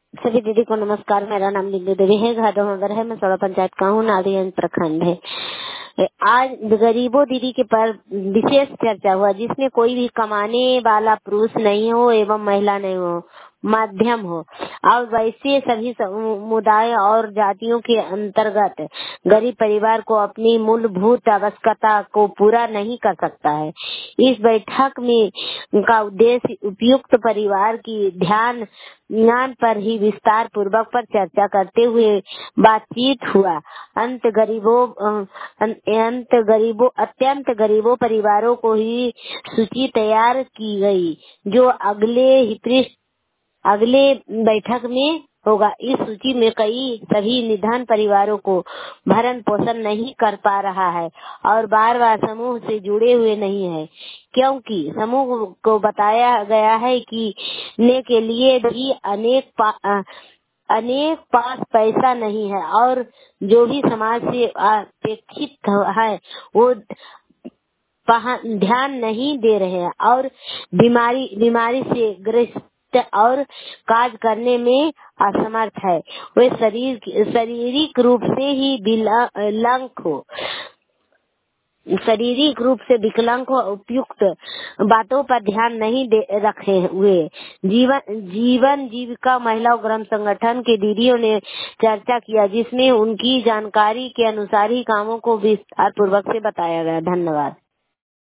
सभी दीदी को नमस्कार। मेरा नाम बिंदु देवी है, घाटों नगर है, मैं सोड़ा पंचायत का हूँ, नादिगंज प्रखंड है। आज गरीबों दीदी के पर विशेष चर्चा हुआ, जिसमें कोई भी कमाने वाला पुरुष नहीं हो एवं महिला नहीं हो, मध्यम हो और वैसे सभी समुदाय और जातियों के अंतर्गत गरीब परिवार को अपनी मूलभूत आवश्यकता को पूरा नहीं कर सकता है। इस बैठक में का उद्देश्य उपयुक्त परिवार की ज्ञान पर ही विस्तार पूर्वक पर चर्चा करते हुए बातचीत हुआ। अत्यंत गरीबों परिवारों को ही सूची तैयार की गई, जो अगले बैठक में होगा। इस सूची में सभी निधन परिवारों को भरण पोषण नहीं कर पा रहा है और बार समूह से जुड़े हुए नहीं है, क्योंकि समूह को बताया गया है कि ने के लिए भी अनेक पास पैसा नहीं है और जो भी समाज से अपेक्षित है वो ध्यान नहीं दे रहे हैं और बीमारी से ग्रस्त और कार्य करने में असमर्थ है। वे शारीरिक रूप से ही विकलांग हो, उपयुक्त बातों पर ध्यान नहीं रखे हुए। जीविका महिला ग्राम संगठन के दीदियों ने चर्चा किया, जिसमें उनकी जानकारी के अनुसार ही कामों को विस्तार पूर्वक से बताया गया। धन्यवाद।